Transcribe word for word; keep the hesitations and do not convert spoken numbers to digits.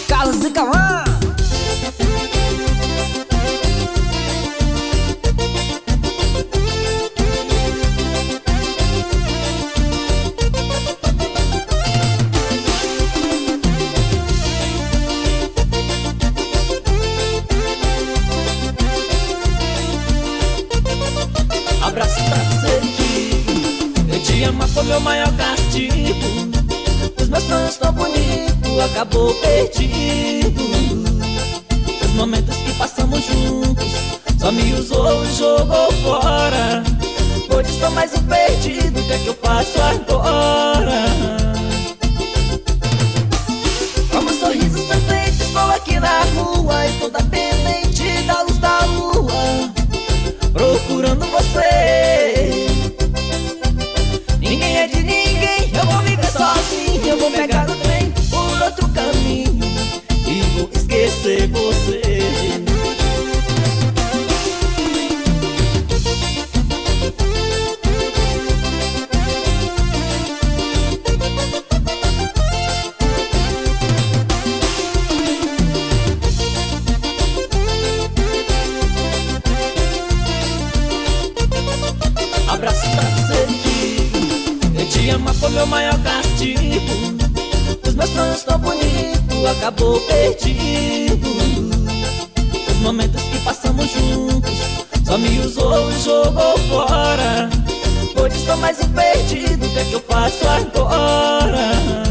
Carlos e Cauã. Abraço pra você que eu te amo foi meu maior castigo. Os meus sonhos tão bonitos acabou perdido. Os momentos que passamos juntos só me usou e jogou fora. Hoje sou mais um perdido, o que é que eu faço agora? Como um sorriso sem frente, estou aqui na rua. Estou dependente da luz da lua, procurando você. Ninguém é de ninguém, eu vou viver sozinho. Eu vou pegar o trem por outro caminho e vou esquecer você. Abraço pra você que eu te amo foi meu maior castigo. Os meus sonhos tão bonitos acabou perdido. Os momentos que passamos juntos só me usou e jogou fora. Hoje sou mais um perdido, o que é que eu faço agora?